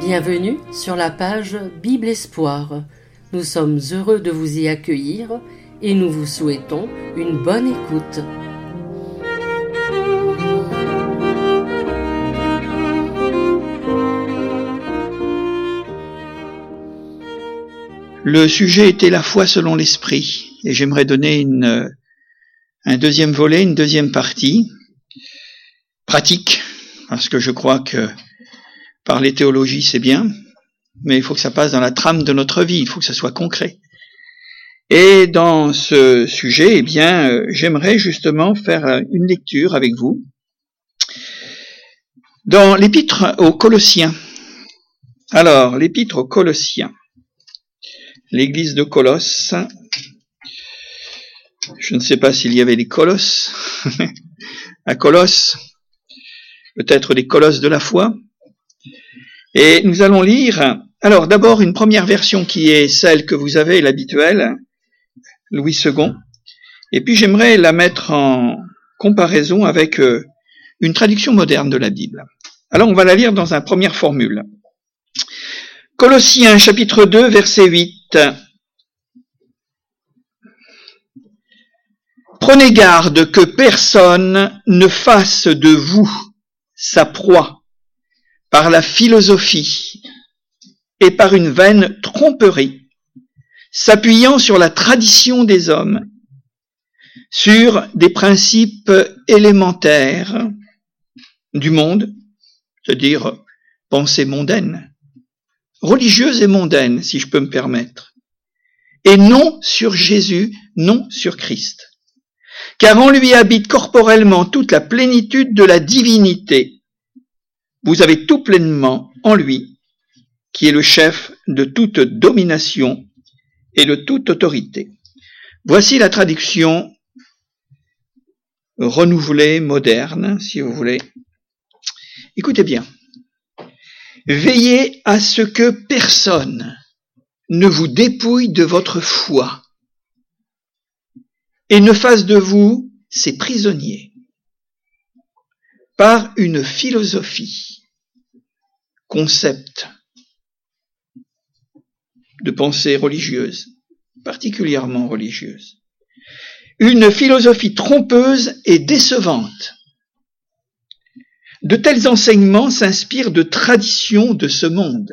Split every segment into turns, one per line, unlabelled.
Bienvenue sur la page Bible Espoir. Nous sommes heureux de vous y accueillir et nous vous souhaitons une bonne écoute.
Le sujet était la foi selon l'esprit et j'aimerais donner un deuxième volet, une deuxième partie pratique, parce que je crois que parler théologie c'est bien, mais il faut que ça passe dans la trame de notre vie, il faut que ça soit concret. Et dans ce sujet, j'aimerais justement faire une lecture avec vous dans l'épître aux Colossiens. Alors, l'épître aux Colossiens, l'église de Colosse, je ne sais pas s'il y avait des colosses à Colosse, peut-être des colosses de la foi. Et nous allons lire, alors d'abord une première version qui est celle que vous avez, l'habituelle, Louis II, et puis j'aimerais la mettre en comparaison avec une traduction moderne de la Bible. Alors on va la lire dans une première formule. Colossiens chapitre 2, verset 8. Prenez garde que personne ne fasse de vous sa proie par la philosophie et par une vaine tromperie, s'appuyant sur la tradition des hommes, sur des principes élémentaires du monde, c'est-à-dire pensée mondaine, religieuse et mondaine, si je peux me permettre, et non sur Jésus, non sur Christ. Car en lui habite corporellement toute la plénitude de la divinité. Vous avez tout pleinement en lui, qui est le chef de toute domination et de toute autorité. Voici la traduction renouvelée, moderne, si vous voulez. Écoutez bien. Veillez à ce que personne ne vous dépouille de votre foi et ne fasse de vous ses prisonniers par une philosophie, concept de pensée religieuse, particulièrement religieuse. Une philosophie trompeuse et décevante. De tels enseignements s'inspirent de traditions de ce monde.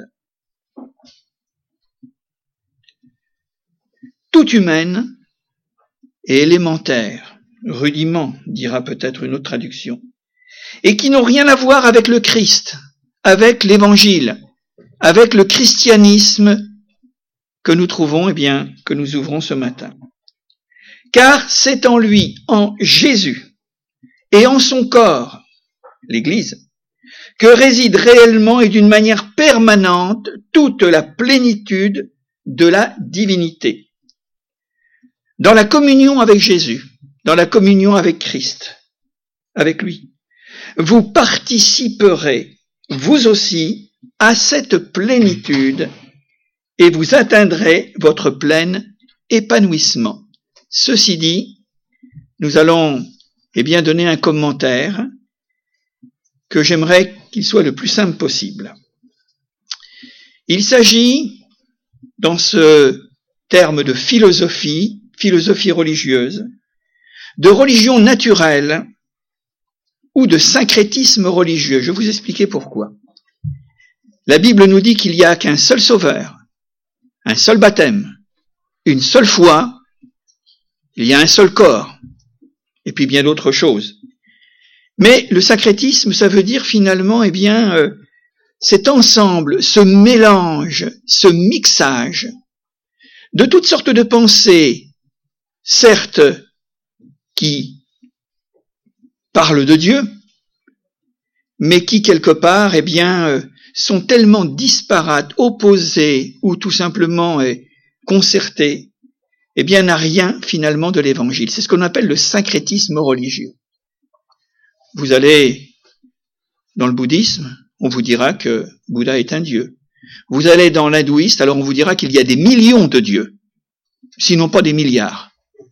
Toute humaine et élémentaire, rudiment, dira peut-être une autre traduction, et qui n'ont rien à voir avec le Christ, avec l'évangile, avec le christianisme que nous trouvons, que nous ouvrons ce matin. Car c'est en lui, en Jésus, et en son corps, l'Église, que réside réellement et d'une manière permanente toute la plénitude de la divinité. Dans la communion avec Jésus, dans la communion avec Christ, avec lui, vous participerez, vous aussi, à cette plénitude et vous atteindrez votre plein épanouissement. Ceci dit, nous allons donner un commentaire que j'aimerais qu'il soit le plus simple possible. Il s'agit, dans ce terme de philosophie religieuse, de religion naturelle ou de syncrétisme religieux. Je vais vous expliquer pourquoi. La Bible nous dit qu'il n'y a qu'un seul sauveur, un seul baptême, une seule foi, il y a un seul corps, et puis bien d'autres choses. Mais le syncrétisme, ça veut dire finalement, cet ensemble, ce mélange, ce mixage de toutes sortes de pensées, certes, qui parlent de Dieu, mais qui quelque part, sont tellement disparates, opposées ou tout simplement concertées, n'a rien finalement de l'évangile. C'est ce qu'on appelle le syncrétisme religieux. Vous allez dans le bouddhisme, on vous dira que Bouddha est un dieu. Vous allez dans l'hindouiste, alors on vous dira qu'il y a des millions de dieux, sinon pas des milliards.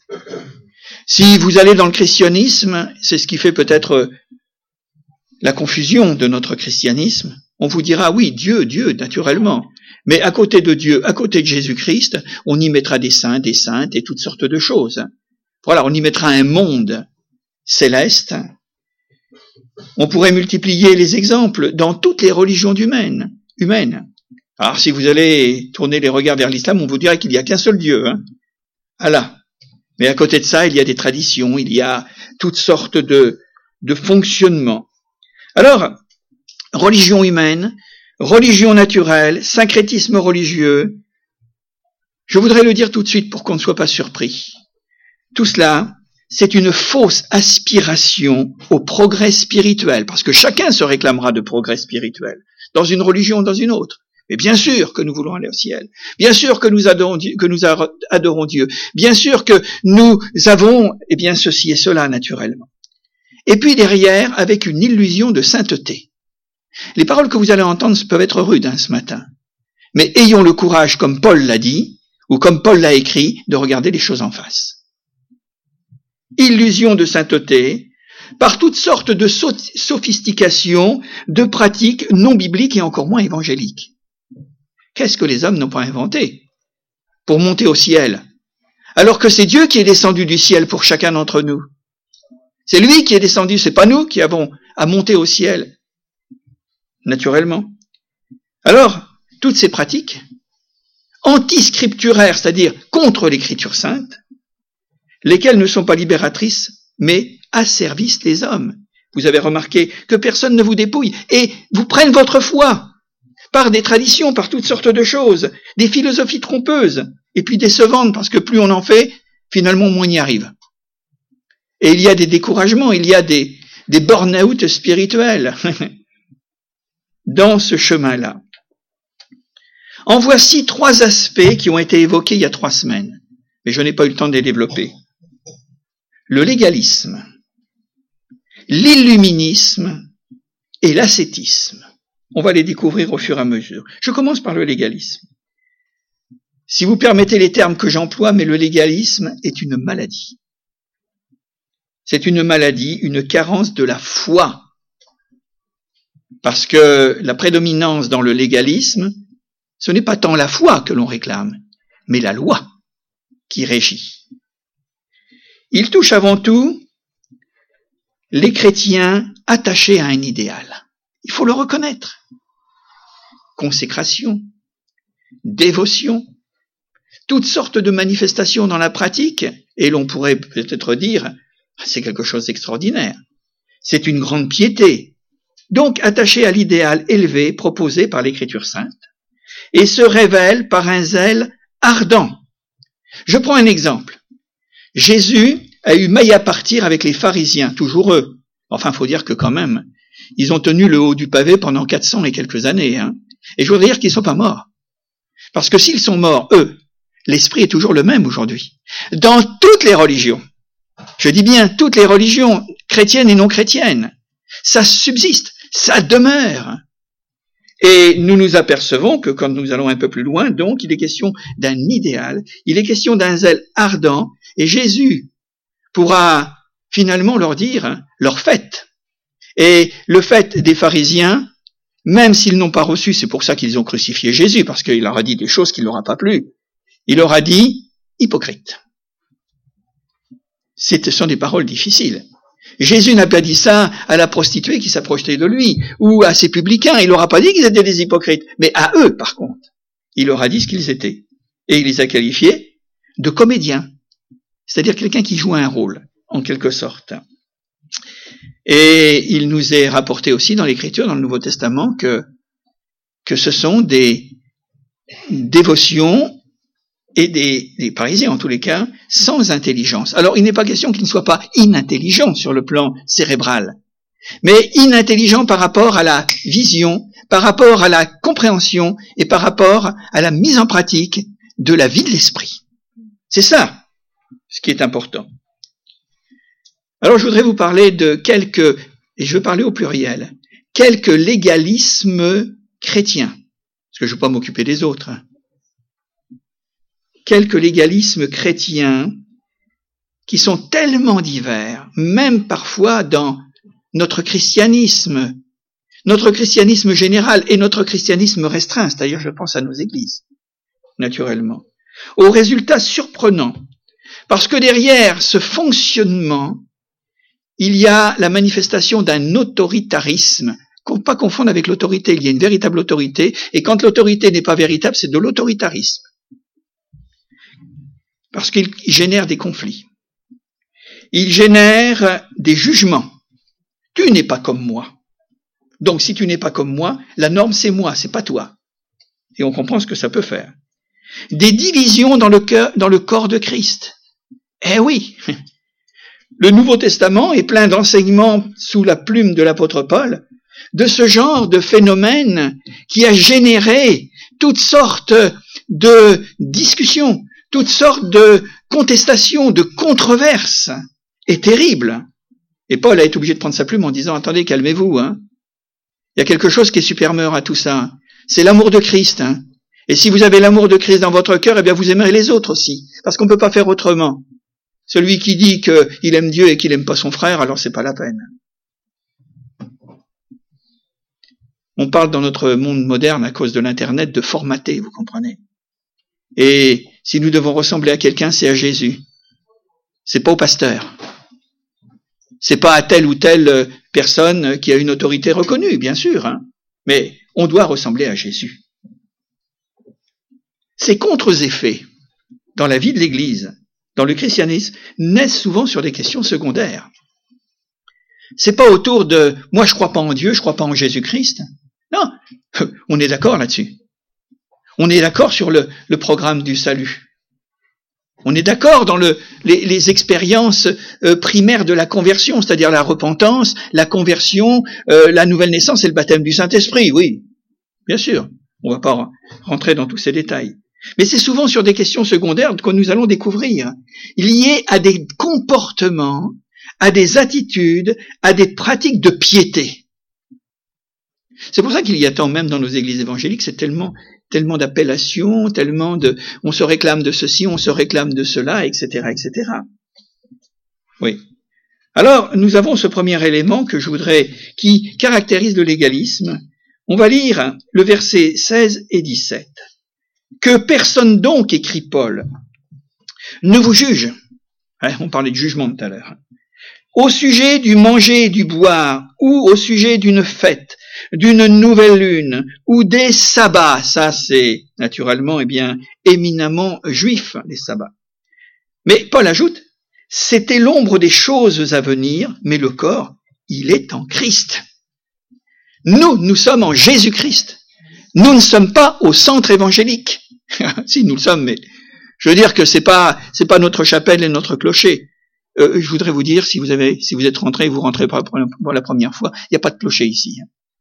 Si vous allez dans le christianisme, c'est ce qui fait peut-être la confusion de notre christianisme, On vous dira, oui, Dieu, naturellement. Mais à côté de Dieu, à côté de Jésus-Christ, on y mettra des saints, des saintes et toutes sortes de choses. Voilà, on y mettra un monde céleste. On pourrait multiplier les exemples dans toutes les religions humaines. Alors, si vous allez tourner les regards vers l'islam, on vous dirait qu'il n'y a qu'un seul Dieu. Allah. Mais à côté de ça, il y a des traditions, il y a toutes sortes de fonctionnements. Alors, religion humaine, religion naturelle, syncrétisme religieux, je voudrais le dire tout de suite pour qu'on ne soit pas surpris. Tout cela, c'est une fausse aspiration au progrès spirituel, parce que chacun se réclamera de progrès spirituel, dans une religion ou dans une autre. Mais bien sûr que nous voulons aller au ciel, bien sûr que nous adorons Dieu, bien sûr que nous avons ceci et cela naturellement. Et puis derrière, avec une illusion de sainteté. Les paroles que vous allez entendre peuvent être rudes ce matin, mais ayons le courage, comme Paul l'a dit, ou comme Paul l'a écrit, de regarder les choses en face. Illusion de sainteté, par toutes sortes de sophistications, de pratiques non bibliques et encore moins évangéliques. Qu'est-ce que les hommes n'ont pas inventé pour monter au ciel, alors que c'est Dieu qui est descendu du ciel pour chacun d'entre nous? C'est lui qui est descendu, c'est pas nous qui avons à monter au ciel, naturellement. Alors, toutes ces pratiques antiscripturaires, c'est-à-dire contre l'écriture sainte, lesquelles ne sont pas libératrices, mais asservissent les hommes. Vous avez remarqué que personne ne vous dépouille et vous prennent votre foi par des traditions, par toutes sortes de choses, des philosophies trompeuses, et puis décevantes, parce que plus on en fait, finalement moins on y arrive. Et il y a des découragements, il y a des burn-out spirituels dans ce chemin-là. En voici 3 aspects qui ont été évoqués il y a 3 semaines, mais je n'ai pas eu le temps de les développer. Le légalisme, l'illuminisme et l'ascétisme. On va les découvrir au fur et à mesure. Je commence par le légalisme. Si vous permettez les termes que j'emploie, mais le légalisme est une maladie. C'est une maladie, une carence de la foi. Parce que la prédominance dans le légalisme, ce n'est pas tant la foi que l'on réclame, mais la loi qui régit. Il touche avant tout les chrétiens attachés à un idéal. Il faut le reconnaître. Consécration, dévotion, toutes sortes de manifestations dans la pratique, et l'on pourrait peut-être dire, c'est quelque chose d'extraordinaire. C'est une grande piété, donc attachée à l'idéal élevé proposé par l'Écriture sainte, et se révèle par un zèle ardent. Je prends un exemple. Jésus a eu maille à partir avec les pharisiens, toujours eux. Enfin, faut dire que quand même, ils ont tenu le haut du pavé pendant 400 et quelques années, Et je voudrais dire qu'ils ne sont pas morts. Parce que s'ils sont morts, eux, l'esprit est toujours le même aujourd'hui. Dans toutes les religions, je dis bien toutes les religions, chrétiennes et non chrétiennes, ça subsiste, ça demeure. Et nous nous apercevons que quand nous allons un peu plus loin, donc, il est question d'un idéal, il est question d'un zèle ardent, et Jésus pourra finalement leur dire leur fait. Et le fait des pharisiens, même s'ils n'ont pas reçu, c'est pour ça qu'ils ont crucifié Jésus, parce qu'il leur a dit des choses qui ne leur a pas plu. Il leur a dit hypocrite. Ce sont des paroles difficiles. Jésus n'a pas dit ça à la prostituée qui s'approchait de lui, ou à ses publicains. Il leur a pas dit qu'ils étaient des hypocrites. Mais à eux, par contre, il leur a dit ce qu'ils étaient. Et il les a qualifiés de comédiens. C'est-à-dire quelqu'un qui joue un rôle, en quelque sorte. Et il nous est rapporté aussi dans l'Écriture, dans le Nouveau Testament, que ce sont des dévotions et des parisiens, en tous les cas, sans intelligence. Alors, il n'est pas question qu'ils ne soient pas inintelligents sur le plan cérébral, mais inintelligents par rapport à la vision, par rapport à la compréhension et par rapport à la mise en pratique de la vie de l'esprit. C'est ça, ce qui est important. Alors, je voudrais vous parler de quelques, et je veux parler au pluriel, quelques légalismes chrétiens, parce que je ne veux pas m'occuper des autres. Quelques légalismes chrétiens qui sont tellement divers, même parfois dans notre christianisme, notre christianisme général et notre christianisme restreint, c'est-à-dire je pense à nos églises, naturellement, au résultat surprenant, parce que derrière ce fonctionnement, il y a la manifestation d'un autoritarisme, pas confondre avec l'autorité, il y a une véritable autorité, et quand l'autorité n'est pas véritable, c'est de l'autoritarisme, parce qu'il génère des conflits, il génère des jugements. Tu n'es pas comme moi. Donc si tu n'es pas comme moi, la norme c'est moi, c'est pas toi. Et on comprend ce que ça peut faire. Des divisions dans le corps de Christ. Eh oui, le Nouveau Testament est plein d'enseignements sous la plume de l'apôtre Paul, de ce genre de phénomène qui a généré toutes sortes de discussions, toutes sortes de contestations, de controverses, et terribles. Et Paul a été obligé de prendre sa plume en disant, attendez, calmez-vous, hein. Il y a quelque chose qui est supérieur à tout ça. C'est l'amour de Christ, hein. Et si vous avez l'amour de Christ dans votre cœur, eh bien vous aimerez les autres aussi. Parce qu'on ne peut pas faire autrement. Celui qui dit qu'il aime Dieu et qu'il n'aime pas son frère, alors c'est pas la peine. On parle dans notre monde moderne, à cause de l'Internet, de formater, vous comprenez. Et si nous devons ressembler à quelqu'un, c'est à Jésus. C'est pas au pasteur. C'est pas à telle ou telle personne qui a une autorité reconnue, bien sûr, hein. Mais on doit ressembler à Jésus. Ces contre-effets dans la vie de l'Église, dans le christianisme, naissent souvent sur des questions secondaires. C'est pas autour de « moi je crois pas en Dieu, je crois pas en Jésus-Christ ». Non, on est d'accord là-dessus. On est d'accord sur le programme du salut. On est d'accord dans les expériences primaires de la conversion, c'est-à-dire la repentance, la conversion, la nouvelle naissance et le baptême du Saint-Esprit, oui, bien sûr. On ne va pas rentrer dans tous ces détails. Mais c'est souvent sur des questions secondaires que nous allons découvrir, liées à des comportements, à des attitudes, à des pratiques de piété. C'est pour ça qu'il y a tant, même dans nos églises évangéliques, c'est tellement d'appellations, on se réclame de ceci, on se réclame de cela, etc., etc. Oui. Alors, nous avons ce premier élément qui caractérise le légalisme. On va lire le verset 16 et 17. Que personne donc, écrit Paul, ne vous juge. On parlait de jugement tout à l'heure. Au sujet du manger et du boire, ou au sujet d'une fête, d'une nouvelle lune, ou des sabbats. Ça, c'est naturellement, éminemment juif, les sabbats. Mais Paul ajoute, c'était l'ombre des choses à venir, mais le corps, il est en Christ. Nous sommes en Jésus-Christ. Nous ne sommes pas au centre évangélique. Si, nous le sommes, mais je veux dire que c'est pas notre chapelle et notre clocher. Je voudrais vous dire, si vous êtes rentré, vous rentrez pour la première fois, il n'y a pas de clocher ici.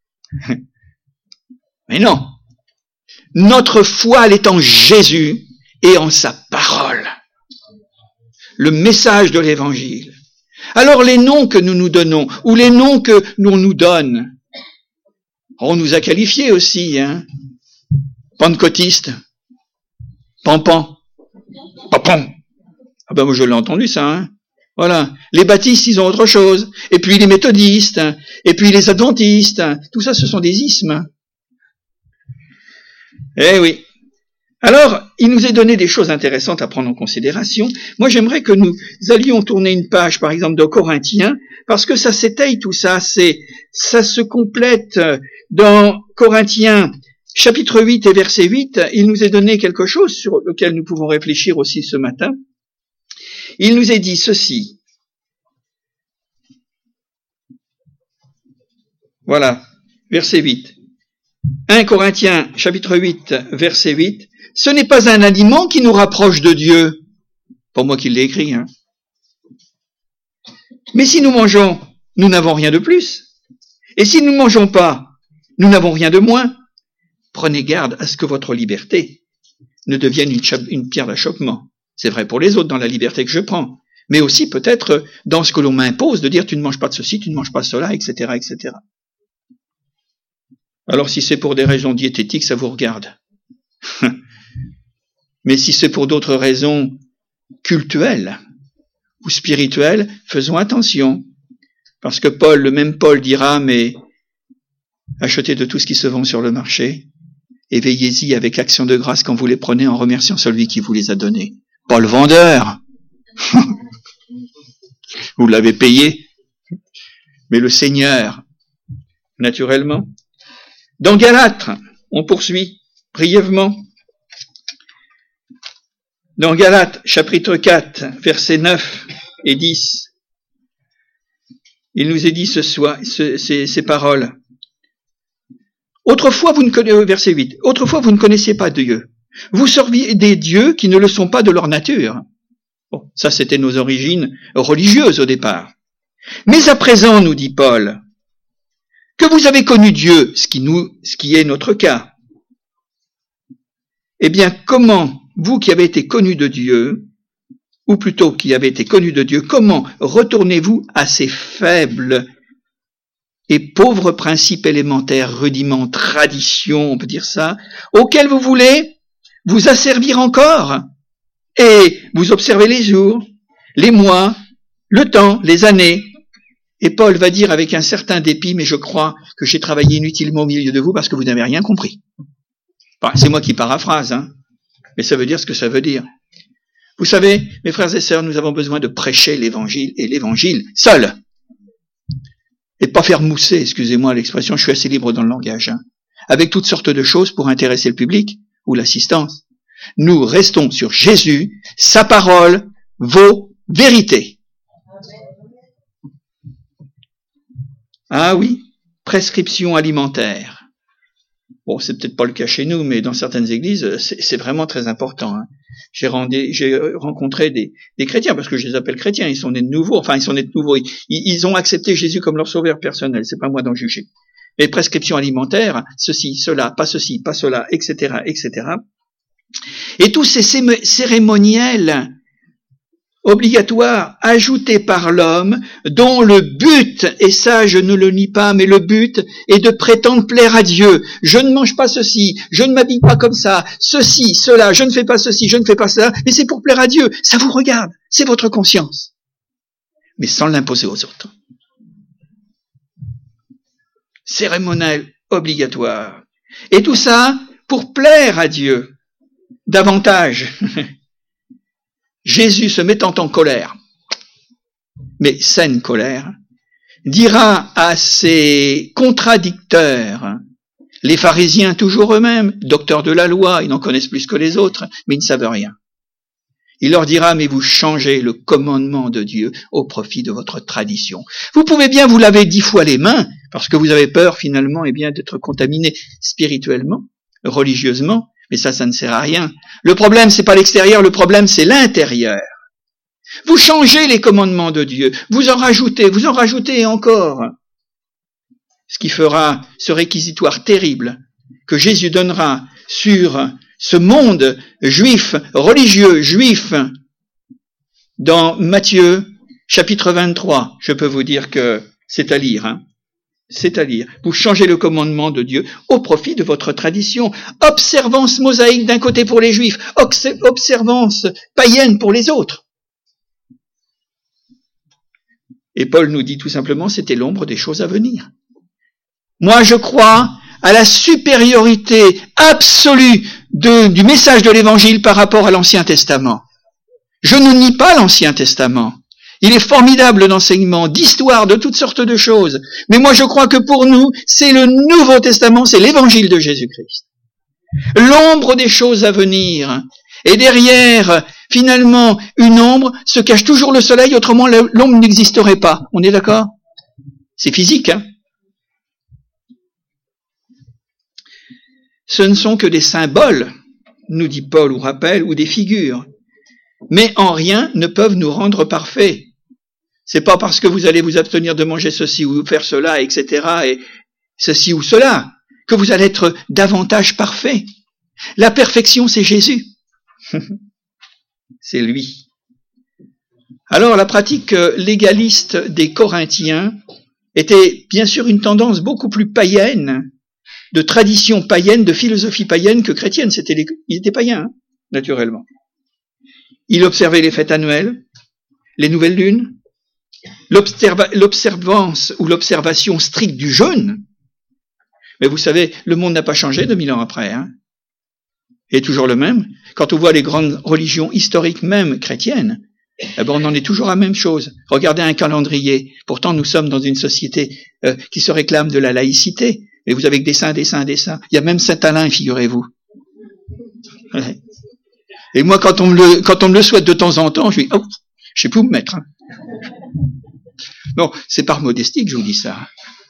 Mais non. Notre foi, elle est en Jésus et en sa parole. Le message de l'évangile. Alors les noms que nous nous donnons, ou les noms que l'on nous donne, on nous a qualifiés aussi, hein. Pentecôtiste, Pampan, Papon. Ah ben moi je l'ai entendu ça, hein. Voilà. Les baptistes, ils ont autre chose. Et puis les méthodistes, et puis les adventistes, tout ça, ce sont des ismes. Eh oui. Alors, il nous est donné des choses intéressantes à prendre en considération. Moi, j'aimerais que nous allions tourner une page, par exemple, de Corinthiens, parce que ça s'étaye tout ça, ça se complète dans Corinthiens, chapitre 8 et verset 8. Il nous est donné quelque chose sur lequel nous pouvons réfléchir aussi ce matin. Il nous est dit ceci. Voilà, verset 8. 1 Corinthiens, chapitre 8, verset 8. Ce n'est pas un aliment qui nous rapproche de Dieu. Pas moi qui l'ai écrit, hein. Mais si nous mangeons, nous n'avons rien de plus. Et si nous ne mangeons pas, nous n'avons rien de moins. Prenez garde à ce que votre liberté ne devienne une pierre d'achoppement. C'est vrai pour les autres dans la liberté que je prends, mais aussi peut-être dans ce que l'on m'impose de dire tu ne manges pas de ceci, tu ne manges pas de cela, etc., etc. Alors si c'est pour des raisons diététiques, ça vous regarde. Mais si c'est pour d'autres raisons cultuelles ou spirituelles, faisons attention. Parce que le même Paul dira, mais Achetez de tout ce qui se vend sur le marché et veillez-y avec action de grâce quand vous les prenez en remerciant celui qui vous les a donnés. Pas le vendeur. Vous l'avez payé, mais le Seigneur, naturellement. Dans Galates, on poursuit brièvement. Dans Galates, chapitre 4, versets 9 et 10, il nous est dit ces paroles. Autrefois, verset 8, autrefois vous ne connaissiez pas Dieu. Vous serviez des dieux qui ne le sont pas de leur nature. Bon, ça c'était nos origines religieuses au départ. Mais à présent, nous dit Paul, que vous avez connu Dieu, ce qui est notre cas. Eh bien, comment, vous qui avez été connus de Dieu, ou plutôt qui avez été connus de Dieu, comment retournez-vous à ces faibles et pauvres principes élémentaires, rudiments, traditions, on peut dire ça, auxquels vous voulez vous asservir encore, et vous observez les jours, les mois, le temps, les années. Et Paul va dire avec un certain dépit, mais je crois que j'ai travaillé inutilement au milieu de vous parce que vous n'avez rien compris. Enfin, c'est moi qui paraphrase, hein, mais ça veut dire ce que ça veut dire. Vous savez, mes frères et sœurs, nous avons besoin de prêcher l'évangile, et l'évangile seul. Et pas faire mousser, excusez-moi l'expression, je suis assez libre dans le langage, hein, avec toutes sortes de choses pour intéresser le public ou l'assistance. Nous restons sur Jésus, sa parole, vos vérités. Ah oui, prescription alimentaire. Bon, c'est peut-être pas le cas chez nous, mais dans certaines églises, c'est vraiment très important. Hein. J'ai rencontré des chrétiens, parce que je les appelle chrétiens, ils sont nés de nouveau, ils ont accepté Jésus comme leur sauveur personnel, c'est pas moi d'en juger. Les prescriptions alimentaires, ceci, cela, pas cela, etc., etc. Et tous ces cérémoniels obligatoires ajoutés par l'homme, dont le but, et ça je ne le nie pas, mais le but est de prétendre plaire à Dieu. Je ne mange pas ceci, je ne m'habille pas comme ça, ceci, cela, je ne fais pas ceci, je ne fais pas cela, mais c'est pour plaire à Dieu. Ça vous regarde, c'est votre conscience. Mais sans l'imposer aux autres. Cérémoniel obligatoire. Et tout ça pour plaire à Dieu. Davantage. Jésus se mettant en colère, mais saine colère, dira à ses contradicteurs, les pharisiens toujours eux-mêmes, docteurs de la loi, ils n'en connaissent plus que les autres, mais ils ne savent rien. Il leur dira, mais vous changez le commandement de Dieu au profit de votre tradition. Vous pouvez bien vous laver 10 fois les mains, parce que vous avez peur finalement d'être contaminé spirituellement, religieusement, mais ça ne sert à rien. Le problème, c'est pas l'extérieur, le problème, c'est l'intérieur. Vous changez les commandements de Dieu, vous en rajoutez encore. Ce qui fera ce réquisitoire terrible que Jésus donnera sur ce monde juif, religieux, juif, dans Matthieu, chapitre 23. Je peux vous dire que c'est à lire, hein. C'est à dire, vous changez le commandement de Dieu au profit de votre tradition. Observance mosaïque d'un côté pour les Juifs, observance païenne pour les autres. Et Paul nous dit tout simplement, c'était l'ombre des choses à venir. Moi, je crois à la supériorité absolue du message de l'Évangile par rapport à l'Ancien Testament. Je ne nie pas l'Ancien Testament. Il est formidable d'enseignement, d'histoire, de toutes sortes de choses. Mais moi, je crois que pour nous, c'est le Nouveau Testament, c'est l'Évangile de Jésus-Christ. L'ombre des choses à venir. Et derrière, finalement, une ombre se cache toujours le soleil, autrement l'ombre n'existerait pas. On est d'accord? C'est physique, hein? Ce ne sont que des symboles, nous dit Paul ou rappelle, ou des figures. Mais en rien ne peuvent nous rendre parfaits. C'est pas parce que vous allez vous abstenir de manger ceci ou faire cela, etc., et ceci ou cela, que vous allez être davantage parfait. La perfection, c'est Jésus. C'est lui. Alors, la pratique légaliste des Corinthiens était bien sûr une tendance beaucoup plus païenne, de tradition païenne, de philosophie païenne que chrétienne. Ils étaient païens, hein, naturellement. Ils observaient les fêtes annuelles, les nouvelles lunes, l'observance ou l'observation stricte du jeûne, Mais vous savez, le monde n'a pas changé 2000 ans après, hein. Il est toujours le même. Quand on voit les grandes religions historiques, même chrétiennes, eh ben on en est toujours à la même chose. Regardez un calendrier. Pourtant, nous sommes dans une société qui se réclame de la laïcité. Mais vous avez que des saints, des saints, des saints. Il y a même Saint-Alain, figurez-vous. Ouais. Et moi, quand on me le souhaite de temps en temps, je dis, oh, je sais plus où me mettre. Hein. Non, c'est par modestie que je vous dis ça.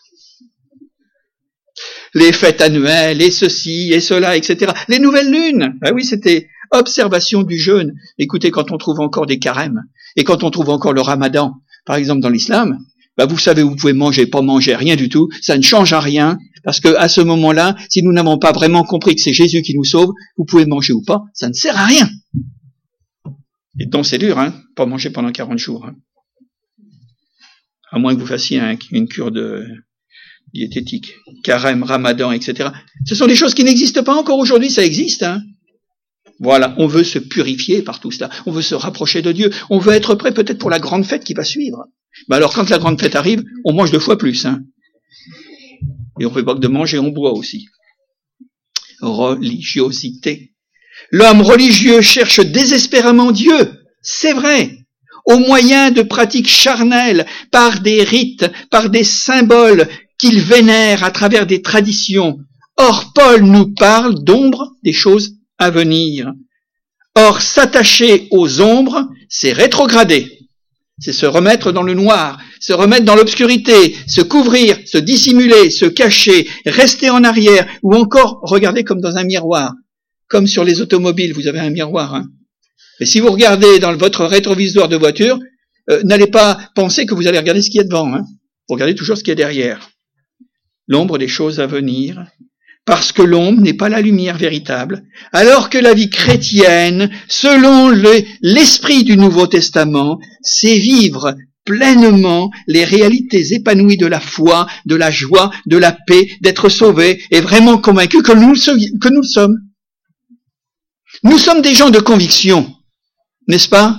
Les fêtes annuelles, et ceci, et cela, etc. Les nouvelles lunes. Ah oui, c'était observation du jeûne. Écoutez, quand on trouve encore des carèmes, et quand on trouve encore le ramadan, par exemple dans l'islam, bah vous savez, vous pouvez manger, pas manger, rien du tout. Ça ne change à rien. Parce que à ce moment-là, si nous n'avons pas vraiment compris que c'est Jésus qui nous sauve, vous pouvez manger ou pas, ça ne sert à rien. Et donc c'est dur, hein, pas manger pendant 40 jours. Hein. À moins que vous fassiez une cure de diététique, carême, ramadan, etc. Ce sont des choses qui n'existent pas encore aujourd'hui, ça existe. Hein. Voilà, on veut se purifier par tout cela, on veut se rapprocher de Dieu, on veut être prêt peut-être pour la grande fête qui va suivre. Mais alors quand la grande fête arrive, on mange 2 fois plus. Hein. Et on ne fait pas que de manger, on boit aussi. Religiosité. L'homme religieux cherche désespérément Dieu, c'est vrai, au moyen de pratiques charnelles, par des rites, par des symboles qu'il vénère à travers des traditions. Or, Paul nous parle d'ombres, des choses à venir. Or, s'attacher aux ombres, c'est rétrograder. C'est se remettre dans le noir, se remettre dans l'obscurité, se couvrir, se dissimuler, se cacher, rester en arrière, ou encore regarder comme dans un miroir. Comme sur les automobiles, vous avez un miroir. Hein. Et si vous regardez dans votre rétroviseur de voiture, n'allez pas penser que vous allez regarder ce qu'il y a devant. Hein. Vous regardez toujours ce qu'il y a derrière. L'ombre des choses à venir, parce que l'ombre n'est pas la lumière véritable, alors que la vie chrétienne, selon l'esprit du Nouveau Testament, c'est vivre pleinement les réalités épanouies de la foi, de la joie, de la paix, d'être sauvé et vraiment convaincu que nous le sommes. Nous sommes des gens de conviction, n'est-ce pas?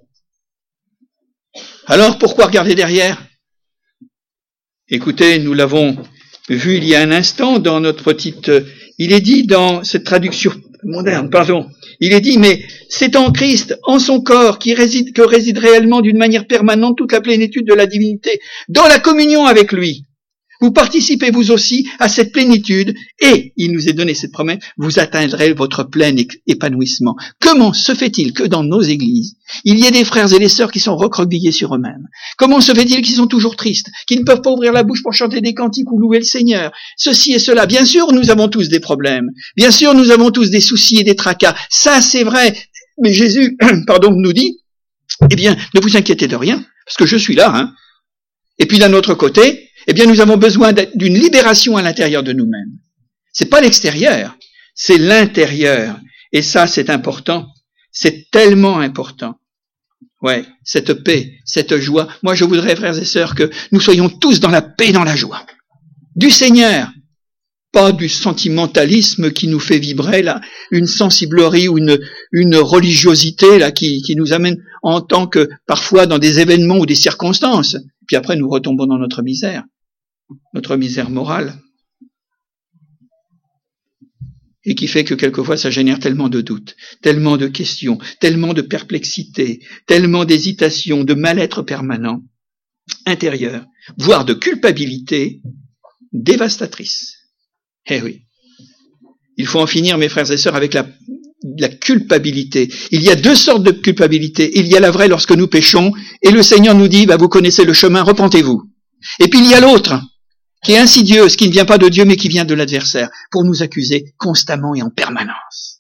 Alors pourquoi regarder derrière? Écoutez, nous l'avons vu il y a un instant dans notre petite... Il est dit dans cette traduction moderne, il est dit, mais c'est en Christ, en son corps, que réside réellement d'une manière permanente toute la plénitude de la divinité, dans la communion avec lui. Vous participez vous aussi à cette plénitude et, il nous est donné cette promesse, vous atteindrez votre plein épanouissement. Comment se fait-il que dans nos églises, il y ait des frères et des sœurs qui sont recroquevillés sur eux-mêmes? Comment se fait-il qu'ils sont toujours tristes, qu'ils ne peuvent pas ouvrir la bouche pour chanter des cantiques ou louer le Seigneur? Ceci et cela. Bien sûr, nous avons tous des problèmes. Bien sûr, nous avons tous des soucis et des tracas. Ça, c'est vrai. Mais Jésus, nous dit, eh bien, ne vous inquiétez de rien, parce que je suis là, hein. Et puis d'un autre côté, eh bien, nous avons besoin d'une libération à l'intérieur de nous-mêmes. C'est pas l'extérieur, c'est l'intérieur. Et ça, c'est important. C'est tellement important. Ouais, cette paix, cette joie. Moi, je voudrais, frères et sœurs, que nous soyons tous dans la paix et dans la joie. Du Seigneur. Pas du sentimentalisme qui nous fait vibrer, là, une sensiblerie ou une religiosité, là, qui nous amène en tant que, parfois, dans des événements ou des circonstances. Puis après, nous retombons dans notre misère morale, et qui fait que quelquefois ça génère tellement de doutes, tellement de questions, tellement de perplexité, tellement d'hésitation, de mal-être permanent, intérieur, voire de culpabilité dévastatrice. Eh oui, il faut en finir, mes frères et sœurs, avec la culpabilité. Il y a 2 sortes de culpabilité. Il y a la vraie lorsque nous péchons, et le Seigneur nous dit, vous connaissez le chemin, repentez-vous. Et puis il y a l'autre, qui est insidieuse, qui ne vient pas de Dieu, mais qui vient de l'adversaire, pour nous accuser constamment et en permanence.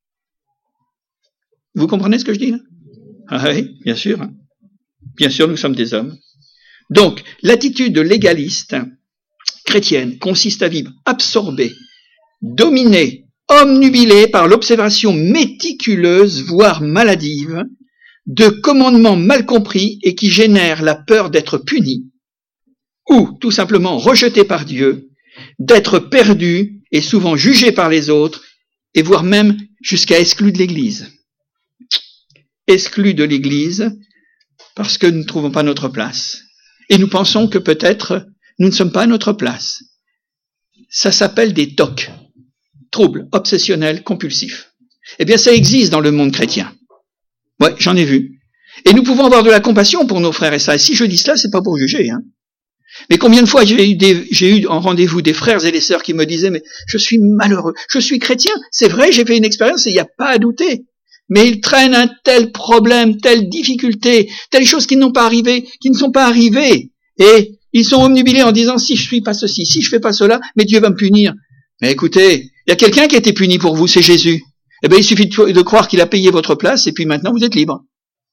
Vous comprenez ce que je dis là? Ah oui, bien sûr. Bien sûr, nous sommes des hommes. Donc, l'attitude légaliste chrétienne consiste à vivre absorbé, dominé, omnubilé par l'observation méticuleuse, voire maladive, de commandements mal compris et qui génèrent la peur d'être puni, ou tout simplement rejeté par Dieu, d'être perdu et souvent jugé par les autres, et voire même jusqu'à exclu de l'Église. Exclu de l'Église parce que nous ne trouvons pas notre place. Et nous pensons que peut-être nous ne sommes pas à notre place. Ça s'appelle des TOC, troubles obsessionnels compulsifs. Eh bien, ça existe dans le monde chrétien. Ouais, j'en ai vu. Et nous pouvons avoir de la compassion pour nos frères et sœurs. Et si je dis cela, c'est pas pour juger, hein. Mais combien de fois j'ai eu en rendez-vous des frères et des sœurs qui me disaient, mais je suis malheureux, je suis chrétien, c'est vrai, j'ai fait une expérience et il n'y a pas à douter. Mais ils traînent un tel problème, telle difficulté, telles choses qui ne sont pas arrivées. Et ils sont omnubilés en disant, si je suis pas ceci, si je fais pas cela, mais Dieu va me punir. Mais écoutez, il y a quelqu'un qui a été puni pour vous, c'est Jésus. Eh bien, il suffit de croire qu'il a payé votre place et puis maintenant vous êtes libre.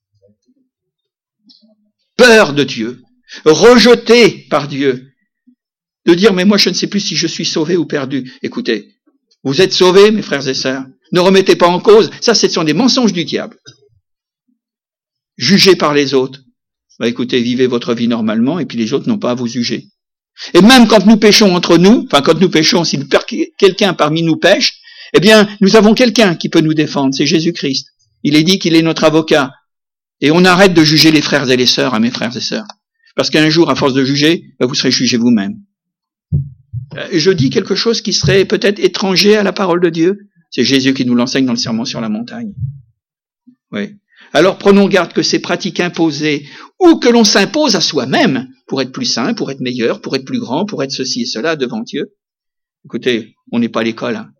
Peur de Dieu, rejeté par Dieu, de dire, mais moi je ne sais plus si je suis sauvé ou perdu. Écoutez, vous êtes sauvés, mes frères et sœurs. Ne remettez pas en cause. Ça, ce sont des mensonges du diable. Jugés par les autres. Bah, écoutez, vivez votre vie normalement et puis les autres n'ont pas à vous juger. Et même quand nous péchons entre nous, si quelqu'un parmi nous pêche, eh bien, nous avons quelqu'un qui peut nous défendre, c'est Jésus-Christ. Il est dit qu'il est notre avocat. Et on arrête de juger les frères et les sœurs, mes frères et sœurs. Parce qu'un jour, à force de juger, vous serez jugés vous-même. Je dis quelque chose qui serait peut-être étranger à la parole de Dieu. C'est Jésus qui nous l'enseigne dans le Sermon sur la montagne. Oui. Alors prenons garde que ces pratiques imposées, ou que l'on s'impose à soi-même, pour être plus saint, pour être meilleur, pour être plus grand, pour être ceci et cela devant Dieu. Écoutez, on n'est pas à l'école, hein.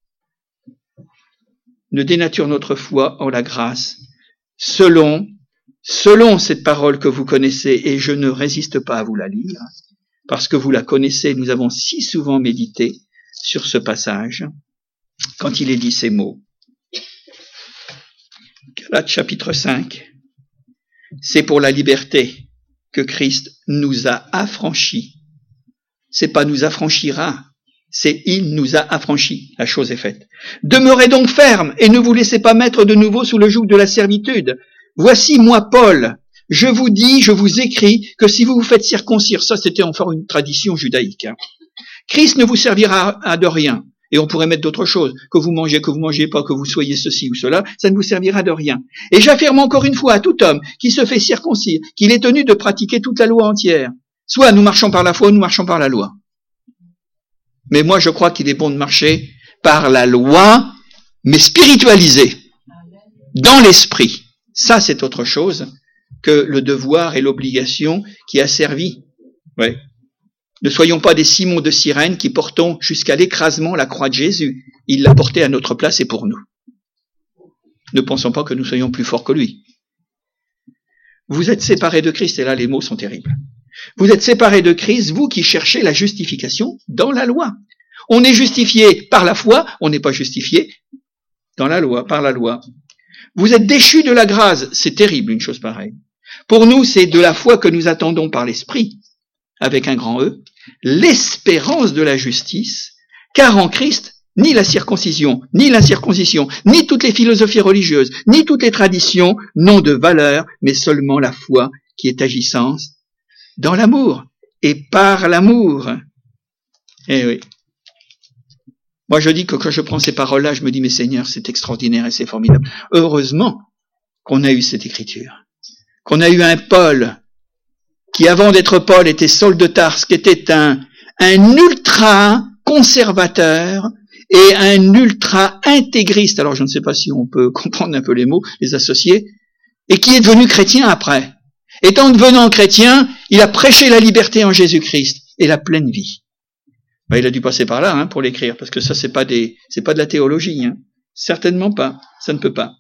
Ne dénature notre foi en la grâce, selon cette parole que vous connaissez, et je ne résiste pas à vous la lire, parce que vous la connaissez, nous avons si souvent médité sur ce passage, quand il est dit ces mots. Galates chapitre 5, c'est pour la liberté que Christ nous a affranchis. C'est pas nous affranchira, c'est il nous a affranchis. La chose est faite. Demeurez donc fermes et ne vous laissez pas mettre de nouveau sous le joug de la servitude. Voici moi, Paul, je vous écris que si vous vous faites circoncire, ça c'était encore une tradition judaïque, hein. Christ ne vous servira à de rien. Et on pourrait mettre d'autres choses, que vous mangez pas, que vous soyez ceci ou cela, ça ne vous servira de rien. Et j'affirme encore une fois à tout homme qui se fait circoncire, qu'il est tenu de pratiquer toute la loi entière. Soit nous marchons par la foi, ou nous marchons par la loi. Mais moi je crois qu'il est bon de marcher par la loi, mais spiritualisée, dans l'esprit. Ça c'est autre chose que le devoir et l'obligation qui a servi. Ouais. Ne soyons pas des Simons de Cyrène qui portons jusqu'à l'écrasement la croix de Jésus. Il l'a portée à notre place et pour nous. Ne pensons pas que nous soyons plus forts que lui. Vous êtes séparés de Christ, et là les mots sont terribles. Vous êtes séparés de Christ, vous qui cherchez la justification dans la loi. On est justifié par la foi, on n'est pas justifié dans la loi, par la loi. Vous êtes déchus de la grâce, c'est terrible une chose pareille. Pour nous, c'est de la foi que nous attendons par l'Esprit, avec un grand E, l'espérance de la justice, car en Christ, ni la circoncision, ni l'incirconcision, ni toutes les philosophies religieuses, ni toutes les traditions n'ont de valeur, mais seulement la foi qui est agissante dans l'amour et par l'amour. Eh oui. Moi je dis que quand je prends ces paroles-là, je me dis, mais Seigneur, c'est extraordinaire et c'est formidable. Heureusement qu'on a eu cette écriture, qu'on a eu un Paul, qui avant d'être Paul était Saul de Tarse, qui était un ultra conservateur et un ultra intégriste. Alors je ne sais pas si on peut comprendre un peu les mots, les associer, et qui est devenu chrétien après. Étant devenant chrétien, il a prêché la liberté en Jésus-Christ et la pleine vie. Ben, il a dû passer par là, pour l'écrire, parce que ça c'est pas de la théologie, certainement pas, ça ne peut pas.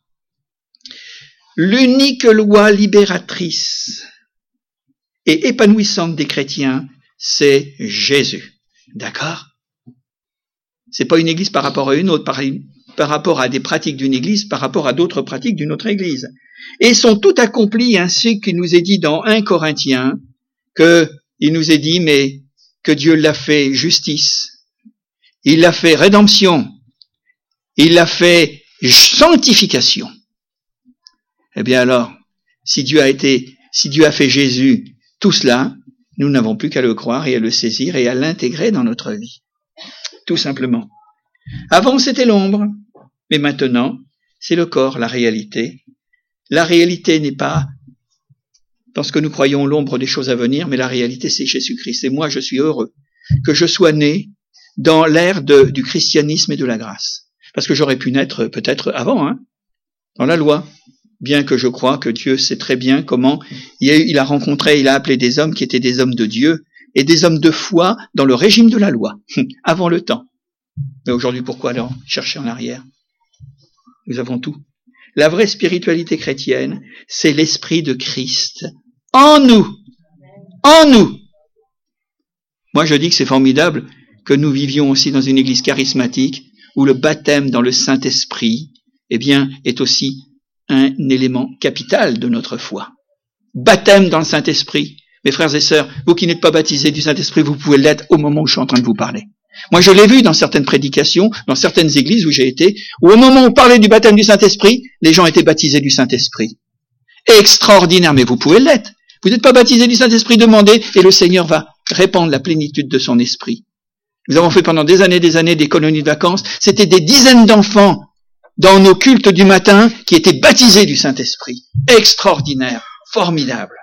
L'unique loi libératrice et épanouissante des chrétiens, c'est Jésus. D'accord? C'est pas une église par rapport à une autre, par rapport à des pratiques d'une église, par rapport à d'autres pratiques d'une autre église. Et sont tout accomplis ainsi qu'il nous est dit dans 1 Corinthiens, il nous est dit, mais que Dieu l'a fait justice, il l'a fait rédemption, il l'a fait sanctification. Eh bien alors, si Dieu a fait Jésus, tout cela, nous n'avons plus qu'à le croire et à le saisir et à l'intégrer dans notre vie. Tout simplement. Avant, c'était l'ombre, mais maintenant, c'est le corps, la réalité. La réalité n'est pas dans ce que nous croyons l'ombre des choses à venir, mais la réalité, c'est Jésus-Christ. Et moi, je suis heureux que je sois né dans l'ère du christianisme et de la grâce. Parce que j'aurais pu naître peut-être avant, dans la loi. Bien que je crois que Dieu sait très bien comment il a appelé des hommes qui étaient des hommes de Dieu et des hommes de foi dans le régime de la loi, avant le temps. Mais aujourd'hui, pourquoi alors chercher en arrière? Nous avons tout. La vraie spiritualité chrétienne, c'est l'esprit de Christ en nous. En nous. Moi, je dis que c'est formidable que nous vivions aussi dans une église charismatique où le baptême dans le Saint-Esprit, est aussi un élément capital de notre foi. Baptême dans le Saint-Esprit. Mes frères et sœurs, vous qui n'êtes pas baptisés du Saint-Esprit, vous pouvez l'être au moment où je suis en train de vous parler. Moi, je l'ai vu dans certaines prédications, dans certaines églises où j'ai été, où au moment où on parlait du baptême du Saint-Esprit, les gens étaient baptisés du Saint-Esprit. Extraordinaire, mais vous pouvez l'être. Vous n'êtes pas baptisés du Saint-Esprit, demandez, et le Seigneur va répandre la plénitude de son esprit. Nous avons fait pendant des années des colonies de vacances. C'était des dizaines d'enfants dans nos cultes du matin qui étaient baptisés du Saint-Esprit. Extraordinaire, formidable.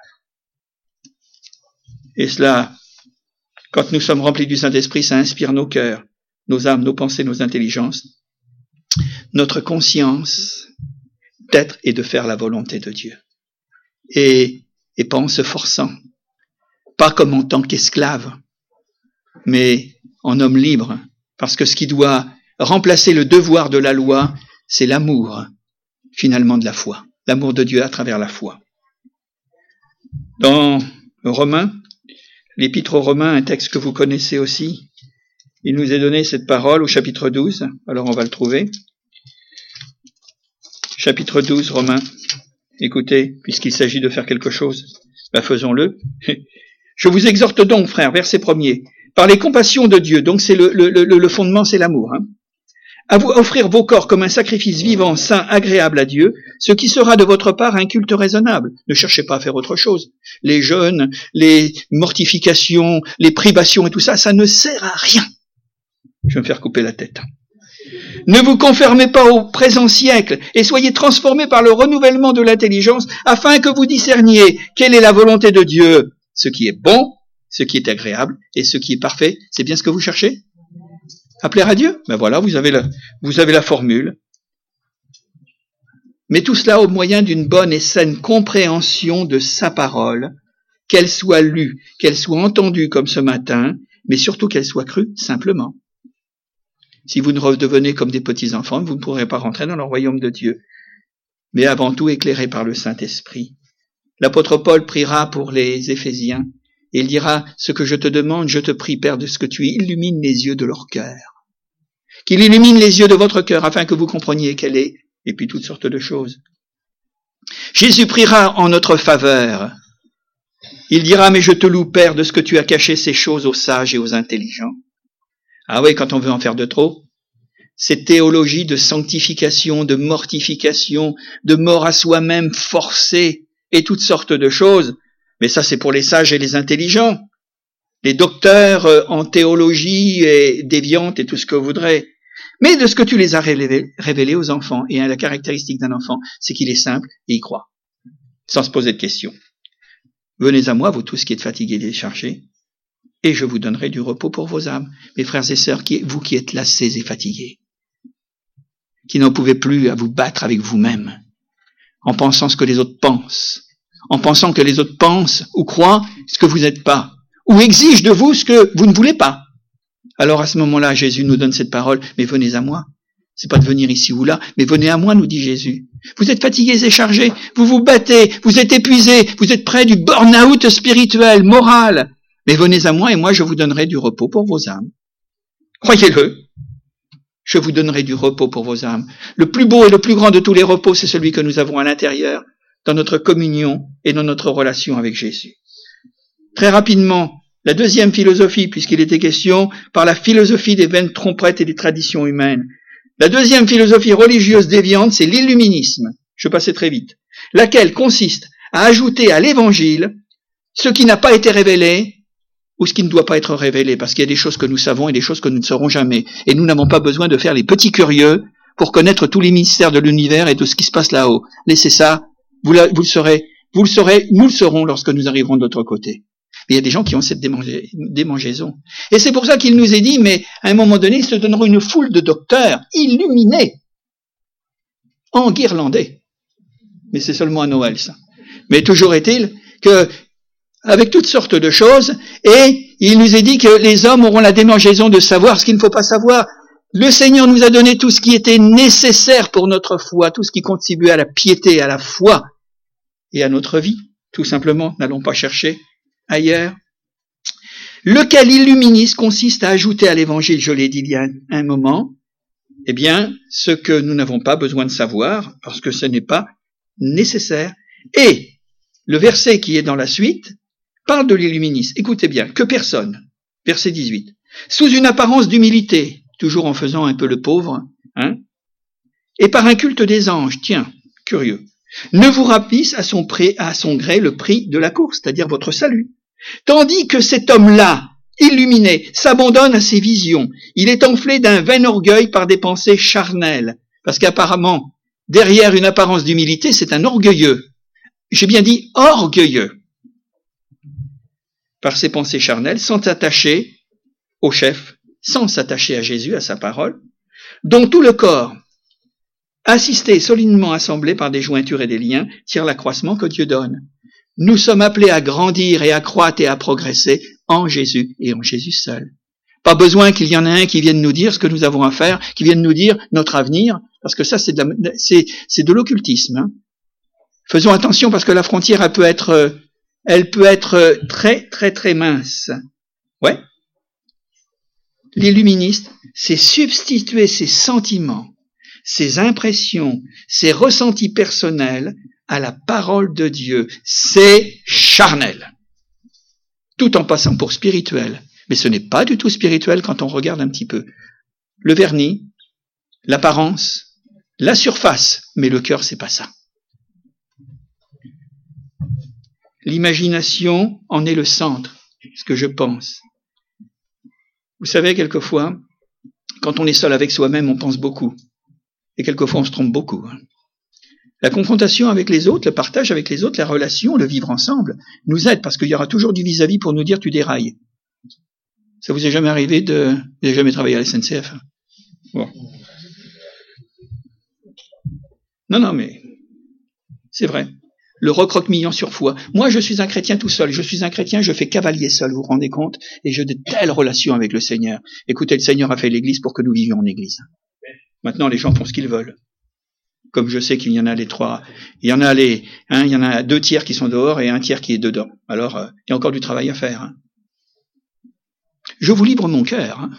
Et cela, quand nous sommes remplis du Saint-Esprit, ça inspire nos cœurs, nos âmes, nos pensées, nos intelligences, notre conscience d'être et de faire la volonté de Dieu. Et pas en se forçant, pas comme en tant qu'esclave, mais en homme libre, parce que ce qui doit remplacer le devoir de la loi, c'est l'amour, finalement, de la foi, l'amour de Dieu à travers la foi. Dans Romains, l'Épître aux Romains, un texte que vous connaissez aussi, il nous est donné cette parole au chapitre 12, alors on va le trouver. Chapitre 12, Romains. Écoutez, puisqu'il s'agit de faire quelque chose, faisons-le. Je vous exhorte donc, frères, verset 1er, par les compassions de Dieu, donc c'est le fondement, c'est l'amour, à vous offrir vos corps comme un sacrifice vivant, saint, agréable à Dieu, ce qui sera de votre part un culte raisonnable. Ne cherchez pas à faire autre chose. Les jeûnes, les mortifications, les privations et tout ça, ça ne sert à rien. Je vais me faire couper la tête. Ne vous conformez pas au présent siècle et soyez transformés par le renouvellement de l'intelligence afin que vous discerniez quelle est la volonté de Dieu, ce qui est bon, ce qui est agréable et ce qui est parfait. C'est bien ce que vous cherchez? À plaire à Dieu? Voilà, vous avez la formule. Mais tout cela au moyen d'une bonne et saine compréhension de sa parole, qu'elle soit lue, qu'elle soit entendue comme ce matin, mais surtout qu'elle soit crue simplement. Si vous ne redevenez comme des petits-enfants, vous ne pourrez pas rentrer dans le royaume de Dieu. Mais avant tout éclairé par le Saint-Esprit. L'apôtre Paul priera pour les Éphésiens. Et il dira, ce que je te demande, je te prie, Père, de ce que tu illumines les yeux de leur cœur. Qu'il illumine les yeux de votre cœur afin que vous compreniez quelle est, et puis toutes sortes de choses. Jésus priera en notre faveur. Il dira, mais je te loue, Père, de ce que tu as caché ces choses aux sages et aux intelligents. Ah oui, quand on veut en faire de trop, cette théologie de sanctification, de mortification, de mort à soi-même forcée, et toutes sortes de choses, mais ça c'est pour les sages et les intelligents, les docteurs en théologie et déviante et tout ce que vous voudrez. Mais de ce que tu les as révélés aux enfants, et la caractéristique d'un enfant, c'est qu'il est simple et il croit, sans se poser de questions. Venez à moi, vous tous qui êtes fatigués et déchargés, et je vous donnerai du repos pour vos âmes. Mes frères et sœurs, vous qui êtes lassés et fatigués, qui n'en pouvez plus à vous battre avec vous-même, en pensant ce que les autres pensent, en pensant que les autres pensent ou croient ce que vous n'êtes pas, ou exigent de vous ce que vous ne voulez pas. Alors à ce moment-là, Jésus nous donne cette parole, mais venez à moi. C'est pas de venir ici ou là, mais venez à moi, nous dit Jésus. Vous êtes fatigués et chargés, vous vous battez, vous êtes épuisés, vous êtes près du burn-out spirituel, moral. Mais venez à moi et moi je vous donnerai du repos pour vos âmes. Croyez-le. Je vous donnerai du repos pour vos âmes. Le plus beau et le plus grand de tous les repos, c'est celui que nous avons à l'intérieur, dans notre communion et dans notre relation avec Jésus. Très rapidement, la deuxième philosophie, puisqu'il était question par la philosophie des vaines trompettes et des traditions humaines. La deuxième philosophie religieuse déviante, c'est l'illuminisme. Je passais très vite. Laquelle consiste à ajouter à l'évangile ce qui n'a pas été révélé ou ce qui ne doit pas être révélé, parce qu'il y a des choses que nous savons et des choses que nous ne saurons jamais. Et nous n'avons pas besoin de faire les petits curieux pour connaître tous les mystères de l'univers et de ce qui se passe là-haut. Laissez ça, vous le saurez, nous le saurons lorsque nous arriverons de l'autre côté. Mais il y a des gens qui ont cette démangeaison. Et c'est pour ça qu'il nous est dit, mais à un moment donné, ils se donneront une foule de docteurs illuminés, enguirlandés. Mais c'est seulement à Noël, ça. Mais toujours est-il que, avec toutes sortes de choses, et il nous est dit que les hommes auront la démangeaison de savoir ce qu'il ne faut pas savoir. Le Seigneur nous a donné tout ce qui était nécessaire pour notre foi, tout ce qui contribuait à la piété, à la foi et à notre vie. Tout simplement, n'allons pas chercher ailleurs. Lequel illuminisme consiste à ajouter à l'évangile, je l'ai dit il y a un moment, eh bien, ce que nous n'avons pas besoin de savoir, parce que ce n'est pas nécessaire. Et le verset qui est dans la suite parle de l'illuminisme. Écoutez bien, que personne, verset 18, sous une apparence d'humilité, toujours en faisant un peu le pauvre, et par un culte des anges, tiens, curieux, ne vous rapisse à son gré le prix de la course, c'est-à-dire votre salut. Tandis que cet homme-là, illuminé, s'abandonne à ses visions. Il est enflé d'un vain orgueil par des pensées charnelles. Parce qu'apparemment, derrière une apparence d'humilité, c'est un orgueilleux. J'ai bien dit orgueilleux. Par ses pensées charnelles, sans s'attacher au chef, sans s'attacher à Jésus, à sa parole, dont tout le corps, assisté solidement assemblé par des jointures et des liens, tire l'accroissement que Dieu donne. Nous sommes appelés à grandir et à croître et à progresser en Jésus et en Jésus seul. Pas besoin qu'il y en ait un qui vienne nous dire ce que nous avons à faire, qui vienne nous dire notre avenir, parce que ça c'est de l'occultisme. Faisons attention parce que la frontière elle peut être très très très mince. Ouais. L'illuministe, c'est substituer ses sentiments, ses impressions, ses ressentis personnels à la parole de Dieu. C'est charnel. Tout en passant pour spirituel. Mais ce n'est pas du tout spirituel quand on regarde un petit peu. Le vernis, l'apparence, la surface, mais le cœur, c'est pas ça. L'imagination en est le centre, ce que je pense. Vous savez, quelquefois, quand on est seul avec soi-même, on pense beaucoup. Et quelquefois, on se trompe beaucoup. La confrontation avec les autres, le partage avec les autres, la relation, le vivre ensemble, nous aide parce qu'il y aura toujours du vis-à-vis pour nous dire tu dérailles. Ça vous est jamais arrivé vous n'avez jamais travaillé à la SNCF? Bon. Non, mais c'est vrai. Le recroquemillant sur foi. Moi, je suis un chrétien tout seul. Je suis un chrétien, je fais cavalier seul, vous vous rendez compte? Et j'ai de telles relations avec le Seigneur. Écoutez, le Seigneur a fait l'église pour que nous vivions en église. Maintenant, les gens font ce qu'ils veulent. Comme je sais qu'il y en a les trois. Il y en a 2 tiers qui sont dehors et 1 tiers qui est dedans. Alors, il y a encore du travail à faire. Je vous livre mon cœur.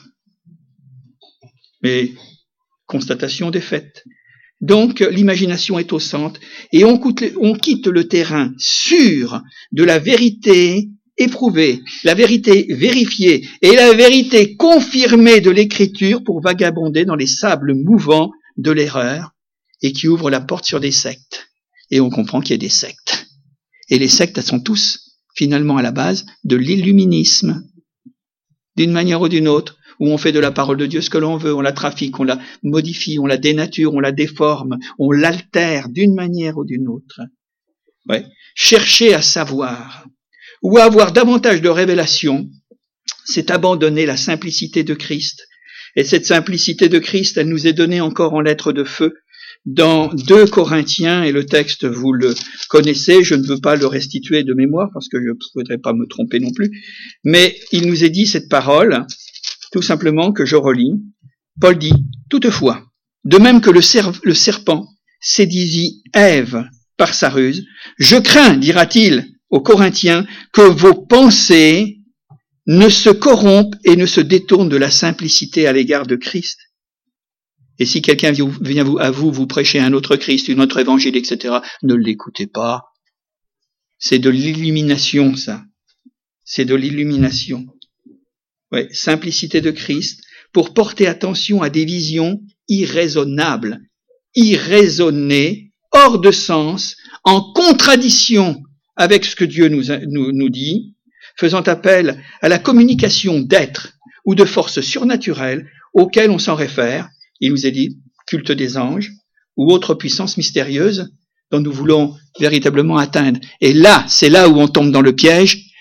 Mais, constatation des faits. Donc, l'imagination est au centre et on quitte le terrain sûr de la vérité éprouvée, la vérité vérifiée et la vérité confirmée de l'Écriture pour vagabonder dans les sables mouvants de l'erreur et qui ouvre la porte sur des sectes. Et on comprend qu'il y a des sectes. Et les sectes, elles sont tous, finalement, à la base de l'illuminisme. D'une manière ou d'une autre, où on fait de la parole de Dieu ce que l'on veut, on la trafique, on la modifie, on la dénature, on la déforme, on l'altère d'une manière ou d'une autre. Ouais. Chercher à savoir ou à avoir davantage de révélation, c'est abandonner la simplicité de Christ. Et cette simplicité de Christ, elle nous est donnée encore en lettres de feu dans 2 Corinthiens, et le texte, vous le connaissez, je ne veux pas le restituer de mémoire, parce que je ne voudrais pas me tromper non plus, mais il nous est dit cette parole, tout simplement que je relis. Paul dit, toutefois, de même que le serpent séduisit Ève par sa ruse, je crains, dira-t-il aux Corinthiens, que vos pensées ne se corrompent et ne se détournent de la simplicité à l'égard de Christ. Et si quelqu'un vient à vous prêcher un autre Christ, une autre évangile, etc., ne l'écoutez pas. C'est de l'illumination, ça. C'est de l'illumination. Ouais, simplicité de Christ, pour porter attention à des visions irraisonnables, irraisonnées, hors de sens, en contradiction avec ce que Dieu nous dit, faisant appel à la communication d'êtres ou de forces surnaturelles auxquelles on s'en réfère. Il nous est dit culte des anges ou autre puissance mystérieuse dont nous voulons véritablement atteindre. Et là, c'est là où on tombe dans le piège,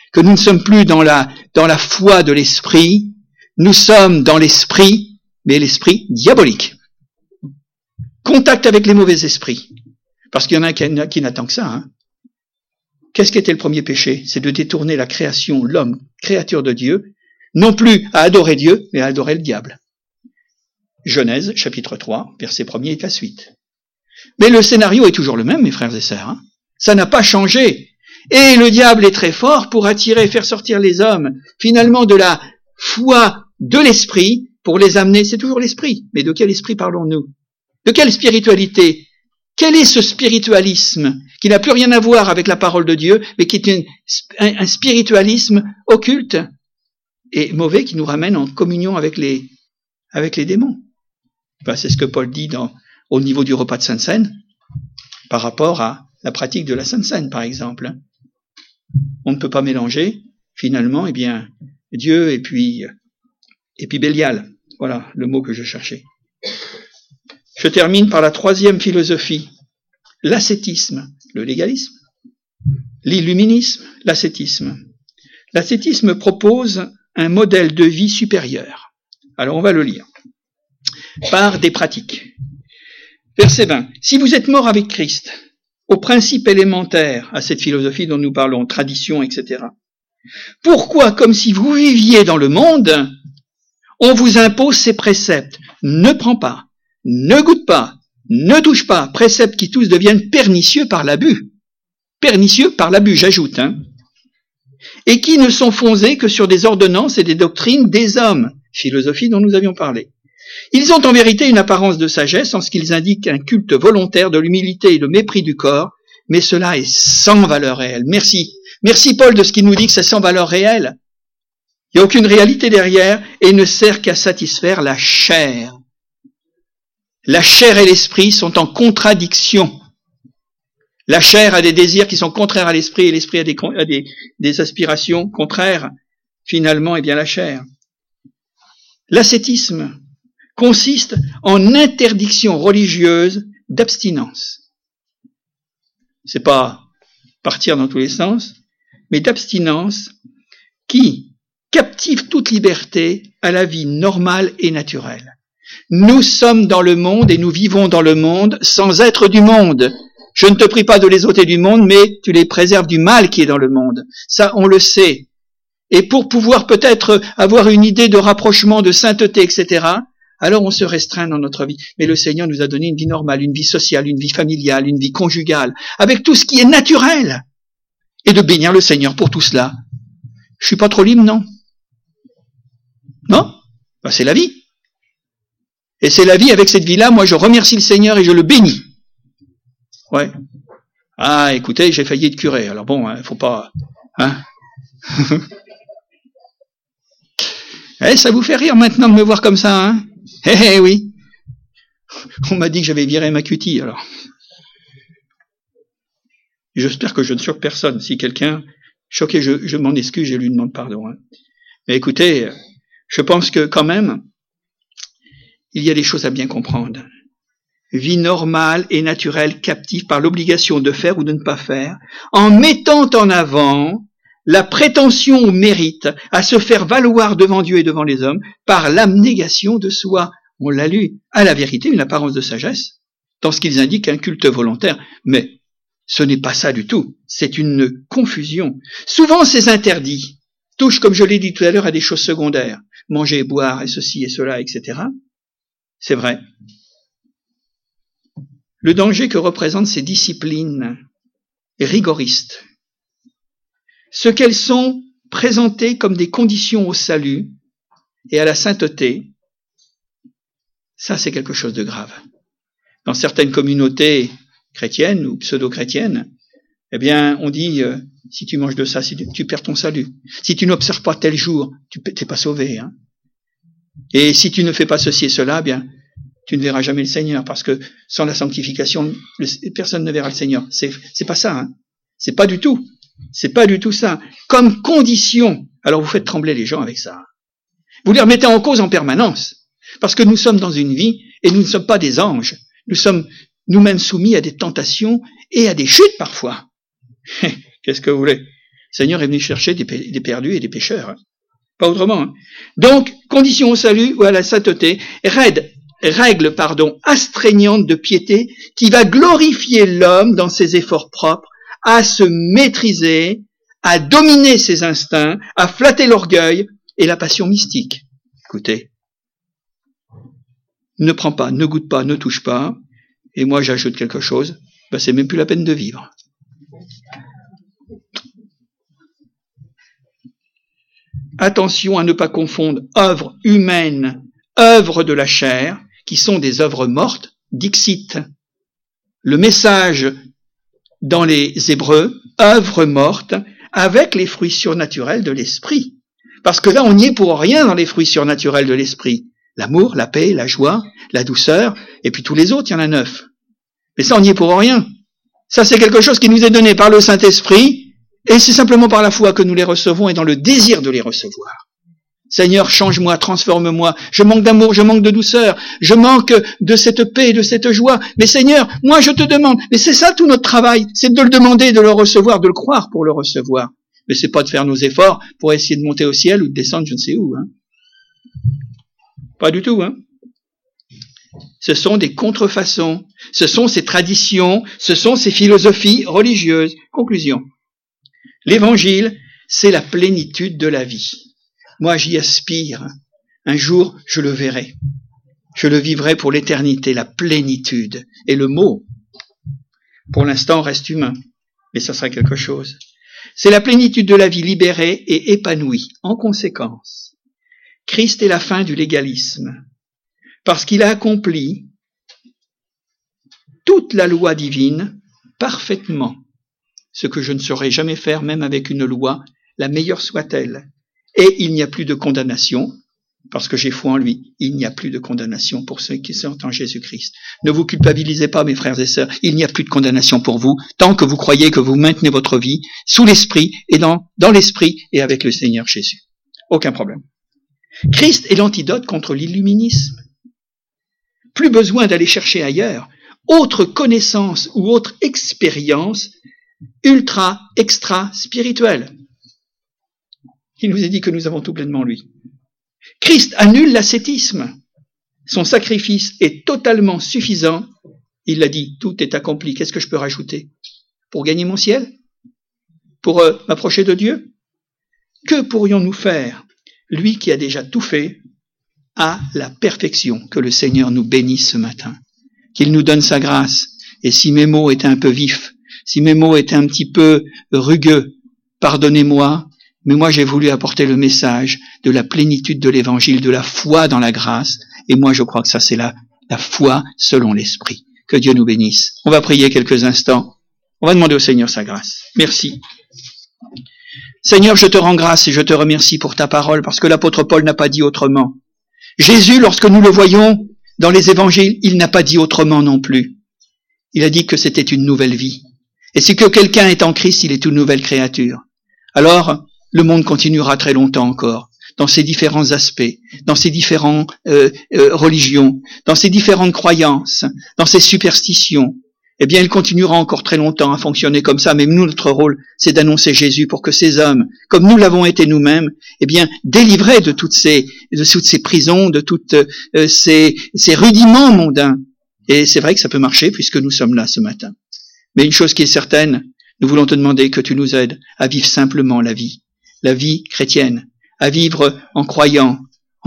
que nous ne sommes plus dans la foi de l'esprit, nous sommes dans l'esprit, mais l'esprit diabolique. Contact avec les mauvais esprits. Parce qu'il y en a qui n'attend que ça. Hein. Qu'est-ce qu'était le premier péché? C'est de détourner la création, l'homme, créature de Dieu, non plus à adorer Dieu, mais à adorer le diable. Genèse, chapitre 3, verset 1er et la suite. Mais le scénario est toujours le même, mes frères et sœurs. Hein. Ça n'a pas changé. Et le diable est très fort pour attirer, faire sortir les hommes, finalement, de la foi de l'esprit, pour les amener. C'est toujours l'esprit. Mais de quel esprit parlons-nous? De quelle spiritualité? Quel est ce spiritualisme qui n'a plus rien à voir avec la parole de Dieu, mais qui est un spiritualisme occulte et mauvais qui nous ramène en communion avec les démons? Ben, c'est ce que Paul dit au niveau du repas de Sainte Seine, par rapport à la pratique de la Sainte Seine, par exemple. On ne peut pas mélanger, finalement, eh bien, Dieu et puis Bélial. Voilà le mot que je cherchais. Je termine par la troisième philosophie, l'ascétisme, le légalisme, l'illuminisme, l'ascétisme. L'ascétisme propose un modèle de vie supérieur. Alors on va le lire. Par des pratiques. Verset 20. Si vous êtes mort avec Christ, au principe élémentaire à cette philosophie dont nous parlons, tradition, etc., pourquoi, comme si vous viviez dans le monde, on vous impose ces préceptes? Ne prends pas, ne goûte pas, ne touche pas, préceptes qui tous deviennent pernicieux par l'abus. Pernicieux par l'abus, j'ajoute, hein. Et qui ne sont fondés que sur des ordonnances et des doctrines des hommes, philosophie dont nous avions parlé. Ils ont en vérité une apparence de sagesse en ce qu'ils indiquent un culte volontaire de l'humilité et le mépris du corps, mais cela est sans valeur réelle. Merci. Merci Paul de ce qu'il nous dit que c'est sans valeur réelle. Il n'y a aucune réalité derrière et ne sert qu'à satisfaire la chair. La chair et l'esprit sont en contradiction. La chair a des désirs qui sont contraires à l'esprit et l'esprit a des aspirations contraires, finalement, et bien la chair. L'ascétisme consiste en interdiction religieuse d'abstinence. C'est pas partir dans tous les sens, mais d'abstinence qui captive toute liberté à la vie normale et naturelle. Nous sommes dans le monde et nous vivons dans le monde sans être du monde. Je ne te prie pas de les ôter du monde, mais tu les préserves du mal qui est dans le monde. Ça, on le sait. Et pour pouvoir peut-être avoir une idée de rapprochement, de sainteté, etc., alors on se restreint dans notre vie. Mais le Seigneur nous a donné une vie normale, une vie sociale, une vie familiale, une vie conjugale, avec tout ce qui est naturel. Et de bénir le Seigneur pour tout cela. Je suis pas trop libre, non? Non? Ben, c'est la vie. Et c'est la vie avec cette vie-là, moi je remercie le Seigneur et je le bénis. Ouais. Ah, écoutez, j'ai failli être curé, alors bon, faut pas... Hein. Ça vous fait rire maintenant de me voir comme ça, hein? Oui. On m'a dit que j'avais viré ma cutie, alors. J'espère que je ne choque personne. Si quelqu'un choqué, je m'en excuse, je lui demande pardon. Hein. Mais écoutez, je pense que quand même, il y a des choses à bien comprendre. Vie normale et naturelle captive par l'obligation de faire ou de ne pas faire, en mettant en avant la prétention au mérite, à se faire valoir devant Dieu et devant les hommes, par l'abnégation de soi. On l'a lu. À la vérité, une apparence de sagesse, dans ce qu'ils indiquent un culte volontaire. Mais ce n'est pas ça du tout. C'est une confusion. Souvent, ces interdits touchent, comme je l'ai dit tout à l'heure, à des choses secondaires. Manger, boire, et ceci et cela, etc. C'est vrai. Le danger que représentent ces disciplines rigoristes, ce qu'elles sont présentées comme des conditions au salut et à la sainteté, ça c'est quelque chose de grave. Dans certaines communautés chrétiennes ou pseudo-chrétiennes, eh bien on dit si tu manges de ça, si tu perds ton salut. Si tu n'observes pas tel jour, tu n'es pas sauvé. Hein. Et si tu ne fais pas ceci et cela, eh bien tu ne verras jamais le Seigneur, parce que sans la sanctification, personne ne verra le Seigneur. C'est pas ça. Hein. C'est pas du tout. C'est pas du tout ça. Comme condition, alors vous faites trembler les gens avec ça. Vous les remettez en cause en permanence. Parce que nous sommes dans une vie et nous ne sommes pas des anges. Nous sommes nous-mêmes soumis à des tentations et à des chutes parfois. Qu'est-ce que vous voulez? Seigneur est venu chercher des perdus et des pécheurs. Hein. Pas autrement. Hein. Donc, condition au salut ou à la sainteté, règle astreignante de piété qui va glorifier l'homme dans ses efforts propres, à se maîtriser, à dominer ses instincts, à flatter l'orgueil et la passion mystique. Écoutez, ne prends pas, ne goûte pas, ne touche pas, et moi j'ajoute quelque chose, c'est même plus la peine de vivre. Attention à ne pas confondre œuvre humaine, œuvre de la chair, qui sont des œuvres mortes, dixit. Le message dans les Hébreux, œuvre morte, avec les fruits surnaturels de l'esprit. Parce que là, on n'y est pour rien dans les fruits surnaturels de l'esprit. L'amour, la paix, la joie, la douceur, et puis tous les autres, il y en a 9. Mais ça, on n'y est pour rien. Ça, c'est quelque chose qui nous est donné par le Saint-Esprit, et c'est simplement par la foi que nous les recevons et dans le désir de les recevoir. Seigneur, change-moi, transforme-moi. Je manque d'amour, je manque de douceur, je manque de cette paix, de cette joie. Mais Seigneur, moi je te demande, mais c'est ça tout notre travail, c'est de le demander, de le recevoir, de le croire pour le recevoir. Mais c'est pas de faire nos efforts pour essayer de monter au ciel ou de descendre je ne sais où. Hein. Pas du tout. Hein. Ce sont des contrefaçons, ce sont ces traditions, ce sont ces philosophies religieuses. Conclusion. L'évangile, c'est la plénitude de la vie. Moi, j'y aspire. Un jour, je le verrai. Je le vivrai pour l'éternité, la plénitude. Et le mot, pour l'instant, reste humain. Mais ça sera quelque chose. C'est la plénitude de la vie libérée et épanouie. En conséquence, Christ est la fin du légalisme. Parce qu'il a accompli toute la loi divine parfaitement. Ce que je ne saurais jamais faire, même avec une loi, la meilleure soit-elle. Et il n'y a plus de condamnation, parce que j'ai foi en lui. Il n'y a plus de condamnation pour ceux qui sont en Jésus-Christ. Ne vous culpabilisez pas, mes frères et sœurs. Il n'y a plus de condamnation pour vous, tant que vous croyez que vous maintenez votre vie sous l'esprit et dans l'esprit et avec le Seigneur Jésus. Aucun problème. Christ est l'antidote contre l'illuminisme. Plus besoin d'aller chercher ailleurs autre connaissance ou autre expérience extra-spirituelle. Il nous est dit que nous avons tout pleinement lui. Christ annule l'ascétisme. Son sacrifice est totalement suffisant. Il l'a dit, tout est accompli. Qu'est-ce que je peux rajouter? Pour gagner mon ciel? Pour m'approcher de Dieu? Que pourrions-nous faire? Lui qui a déjà tout fait, à la perfection. Que le Seigneur nous bénisse ce matin. Qu'il nous donne sa grâce. Et si mes mots étaient un peu vifs, si mes mots étaient un petit peu rugueux, pardonnez-moi, mais moi j'ai voulu apporter le message de la plénitude de l'évangile, de la foi dans la grâce, et moi je crois que ça c'est la foi selon l'esprit. Que Dieu nous bénisse. On va prier quelques instants. On va demander au Seigneur sa grâce. Merci. Seigneur, je te rends grâce et je te remercie pour ta parole, parce que l'apôtre Paul n'a pas dit autrement. Jésus, lorsque nous le voyons dans les évangiles, il n'a pas dit autrement non plus. Il a dit que c'était une nouvelle vie. Et si que quelqu'un est en Christ, il est une nouvelle créature. Alors, le monde continuera très longtemps encore, dans ses différents aspects, dans ses différentes religions, dans ses différentes croyances, dans ses superstitions. Eh bien, il continuera encore très longtemps à fonctionner comme ça, mais nous, notre rôle, c'est d'annoncer Jésus pour que ces hommes, comme nous l'avons été nous-mêmes, eh bien, délivrés de toutes ces prisons, de toutes ces rudiments mondains. Et c'est vrai que ça peut marcher puisque nous sommes là ce matin. Mais une chose qui est certaine, nous voulons te demander que tu nous aides à vivre simplement la vie chrétienne, à vivre en croyant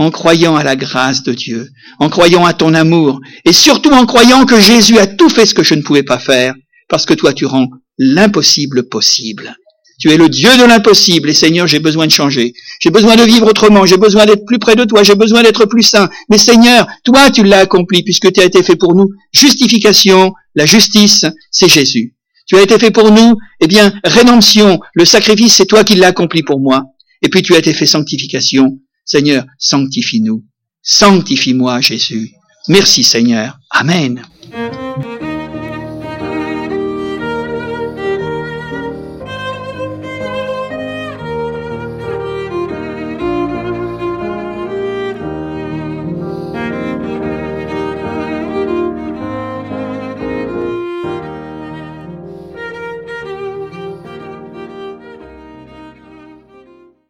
à la grâce de Dieu, en croyant à ton amour, et surtout en croyant que Jésus a tout fait ce que je ne pouvais pas faire, parce que toi tu rends l'impossible possible. Tu es le Dieu de l'impossible, et Seigneur, j'ai besoin de changer. J'ai besoin de vivre autrement, j'ai besoin d'être plus près de toi, j'ai besoin d'être plus saint. Mais Seigneur, toi tu l'as accompli, puisque tu as été fait pour nous. Justification, la justice, c'est Jésus. Tu as été fait pour nous, eh bien, rédemption, le sacrifice, c'est toi qui l'as accompli pour moi. Et puis tu as été fait sanctification. Seigneur, sanctifie-nous. Sanctifie-moi, Jésus. Merci, Seigneur. Amen.